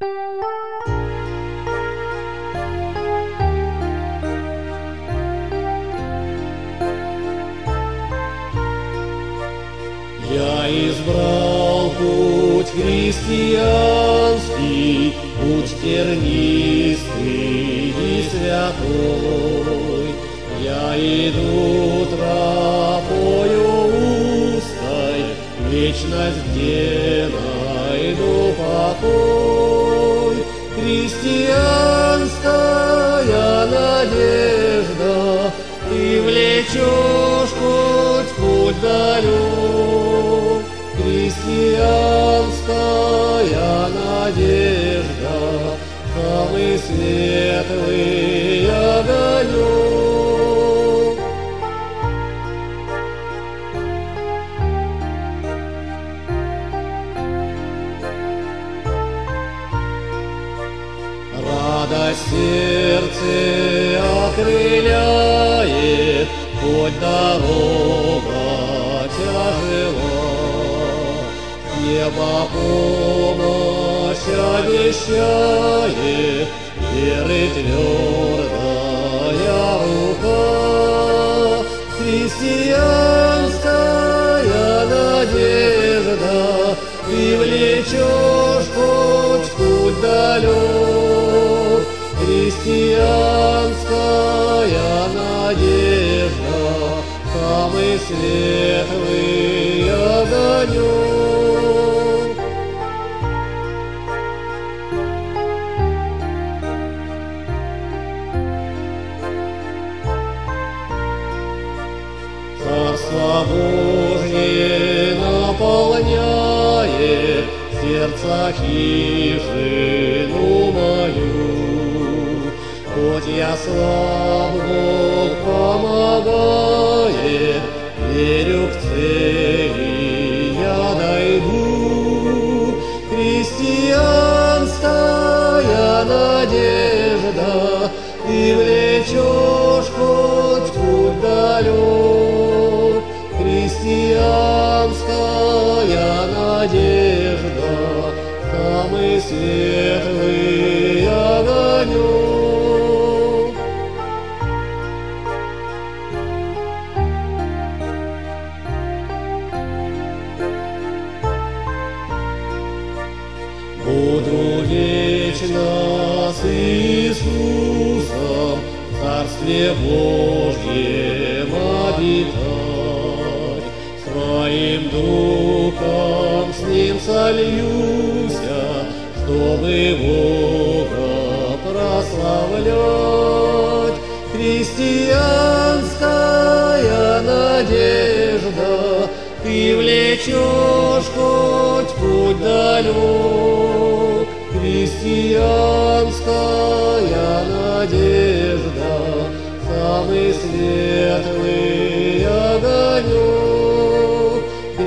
Я избрал путь христианский, путь тернистый и святой. Я иду тропою узкой, вечность, где найду покой. Христианская надежда, ты влечешь хоть путь далек. Христианская надежда, самый светлый огонек. Радость сердце окрыляет, хоть дорога тяжела. Небо помощь обещает, веры твердая рука. Христианская надежда, ты влечешь хоть путь далек. Христианская надежда, самый светлый огонек. Царство Божье наполняет сердце хижину мою. Хоть я слаб, Бог помогает, верю к цели я дойду. Христианская надежда, ты влечешь хоть путь далек. Христианская надежда, самый светлый огонек. Буду вечно с Иисусом в Царстве Божьем обитать. Своим духом с Ним сольюся, чтобы Бога прославлять. Христианская надежда, ты влечешь хоть путь далек. Христианская надежда, самый светлый огонек.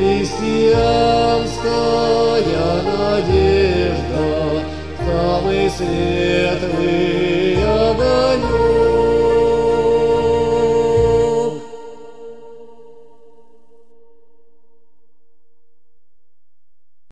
Христианская надежда, самый светлый огонек.